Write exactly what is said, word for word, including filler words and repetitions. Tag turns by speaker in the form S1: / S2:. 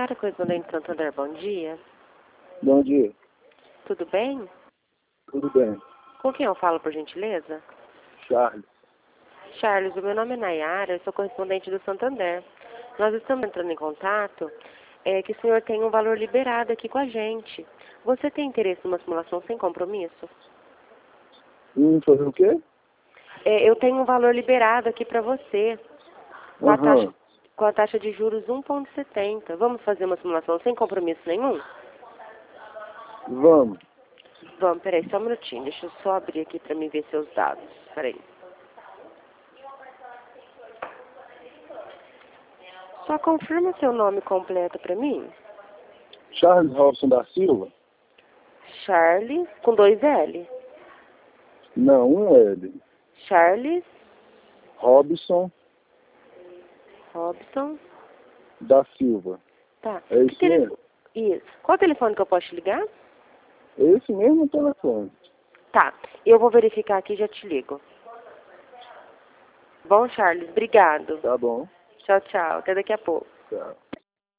S1: Nayara, correspondente Santander, bom dia.
S2: Bom dia.
S1: Tudo bem?
S2: Tudo bem.
S1: Com quem eu falo, por gentileza?
S2: Charles.
S1: Charles, o meu nome é Nayara, eu sou correspondente do Santander. Nós estamos entrando em contato, é, que o senhor tem um valor liberado aqui com a gente. Você tem interesse numa simulação sem compromisso?
S2: Hum, fazer o quê?
S1: É, eu tenho um valor liberado aqui para você, com a,
S2: Aham.
S1: taxa, com a taxa de juros um vírgula setenta. Vamos fazer uma simulação sem compromisso nenhum?
S2: Vamos.
S1: Vamos, peraí, só um minutinho. Deixa eu só abrir aqui para mim ver seus dados. Peraí. Só confirma seu nome completo para mim.
S2: Charles Robson da Silva?
S1: Charles, com dois L.
S2: Não, um L.
S1: Charles
S2: Robson
S1: Robson.
S2: da Silva.
S1: Tá.
S2: É isso
S1: Que tele...
S2: mesmo?
S1: Isso. Qual telefone que eu posso te ligar?
S2: É esse mesmo telefone.
S1: Tá. Eu vou verificar aqui e já te ligo. Bom, Charles, obrigado.
S2: Tá bom.
S1: Tchau, tchau. Até daqui a pouco.
S2: Tchau.